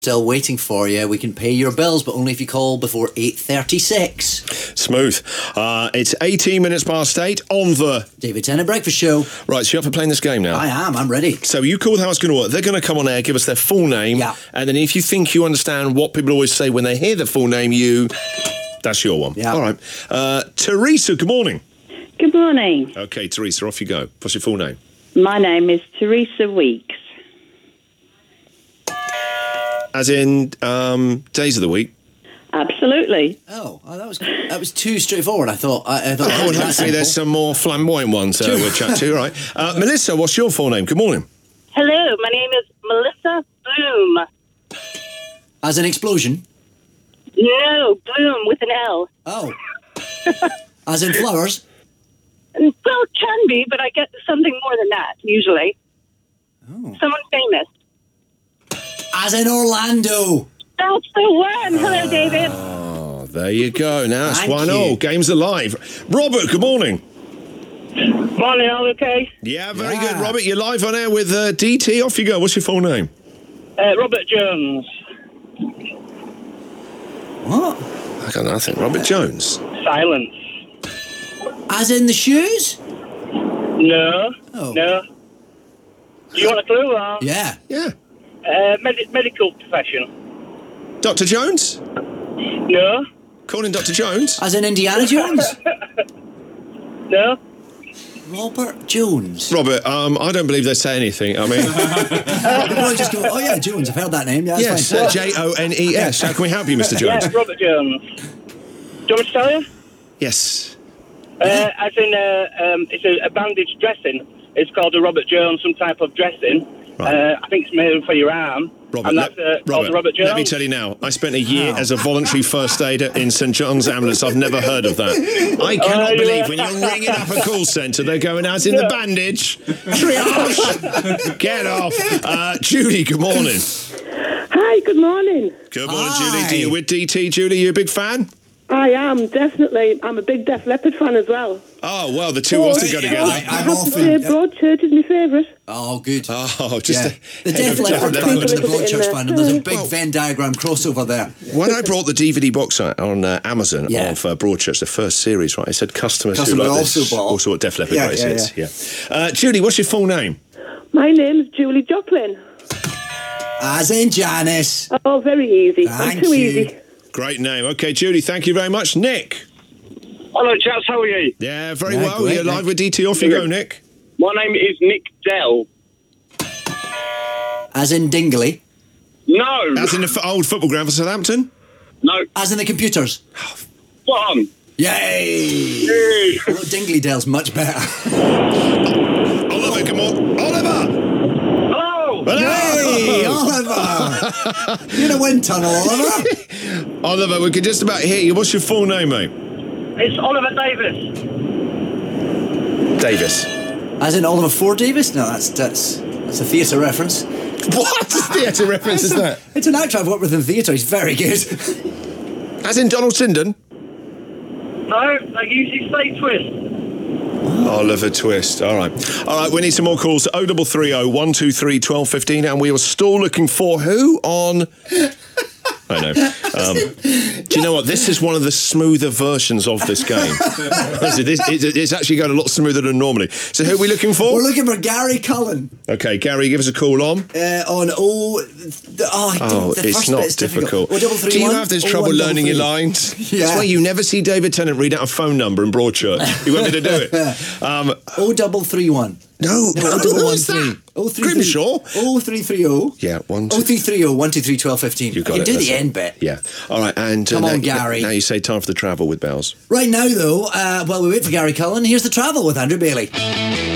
Still waiting for you. We can pay your bills, but only if you call before 8:36. Smooth. It's 18 minutes past 8 on the David Tennant Breakfast Show. Right, so you're up for playing this game now? I am. I'm ready. So you call how it's going to work. They're going to come on air, give us their full name. Yeah. And then if you think you understand what people always say when they hear the full name, that's your one. Yeah. All right. Teresa, good morning. Good morning. Okay, Teresa, off you go. What's your full name? My name is Teresa Weeks. As in days of the week? Absolutely. Oh, that was too straightforward. I thought. Oh, and hopefully there's some more flamboyant ones we'll chat to. Right. Melissa, what's your full name? Good morning. Hello, my name is Melissa Bloom. As an explosion? No, Bloom with an L. Oh. As in flowers? Well, it can be, but I get something more than that, usually. Oh. Someone famous. As in Orlando? That's the one. Hello, David. Oh, there you go. Now it's Thank 1-0. you. Game's alive. Robert, good morning. Morning, all okay? Yeah, very good, Robert. You're live on air with DT. Off you go. What's your full name? Robert Jones. What? I got nothing. Robert Jones. Silence. As in the shoes? No. Oh. No. Do you want a clue? Or? Yeah. Yeah. Medical profession. Dr. Jones? No. Calling Dr. Jones? As in Indiana Jones? No. Robert Jones. Robert, I don't believe they say anything. I mean... People just go, oh yeah, Jones, I've heard that name. Yeah, that's yes, fine. Jones. How can we help you, Mr. Jones? Yes, Robert Jones. Do you want me to tell you? Yes. As in, it's a bandage dressing. It's called a Robert Jones, some type of dressing. Right. I think it's made for your arm. Robert, and that's called the Robert Jones. let me tell you now, I spent a year as a voluntary first aider in St John's Ambulance. I've never heard of that. I cannot believe when you're ringing up a call centre, they're going, as in the bandage. Triage. Get off. Julie, good morning. Hi, good morning. Good morning, Hi. Julie. Do you with DT, Julie? You a big fan? I am, definitely. I'm a big Def Leppard fan as well. Oh, well, the two often go together. I'm I have to often- say Broadchurch is my favourite. Oh, good. Oh, just Yeah. The Def Leppard fan and the Broadchurch fan, and there's a big Venn diagram crossover there. When I brought the DVD box set on Amazon Yeah. of Broadchurch, the first series, right, it said customers who Customer like also this bought. also what Def Leppard Yeah, races. Yeah. Julie, what's your full name? My name's Julie Joplin. As in Janice. Oh, very easy. Thank I'm too you. easy. Great name. Okay, Julie, thank you very much. Nick? Hello, chaps. How are you? Yeah, very Yeah, well. great, You're live Nick. with DT. Off you go, Nick. My name is Nick Dell. As in Dingley. No. As in the old football ground for Southampton? No. As in the computers. Spot on. Yay! Although Dingley Dell's much better. Oliver, come on. Oliver! Hello. Hey, Oliver! You're in a wind tunnel, Oliver. Oliver, we can just about hear you. What's your full name, mate? It's Oliver Davis. Davis. As in Oliver Ford Davis? No, that's a theatre reference. What theatre reference is that? It's an actor I've worked with in theatre. He's very good. As in Donald Sinden? No, I usually say Twist. Oliver Twist. All right, we need some more calls. 0330 123 1215, and we are still looking for who on... I know. Do you know what? This is one of the smoother versions of this game. It's actually going a lot smoother than normally. So who are we looking for? We're looking for Gary Cullen. Okay, Gary, give us a call on. It's not difficult. Do you have this trouble learning your lines? Yeah. That's why you never see David Tennant read out a phone number in Broadchurch. You want me to do it? 0331. No, No, who is that? 0330. Grimshaw? 0330. Yeah, 0330 123 1215. You got I can it, do that's the it. end bit. Yeah. All right, and Come on, Gary. Now you say time for the travel with Bells. Right now, though, while we wait for Gary Cullen, here's the travel with Andrew Bailey.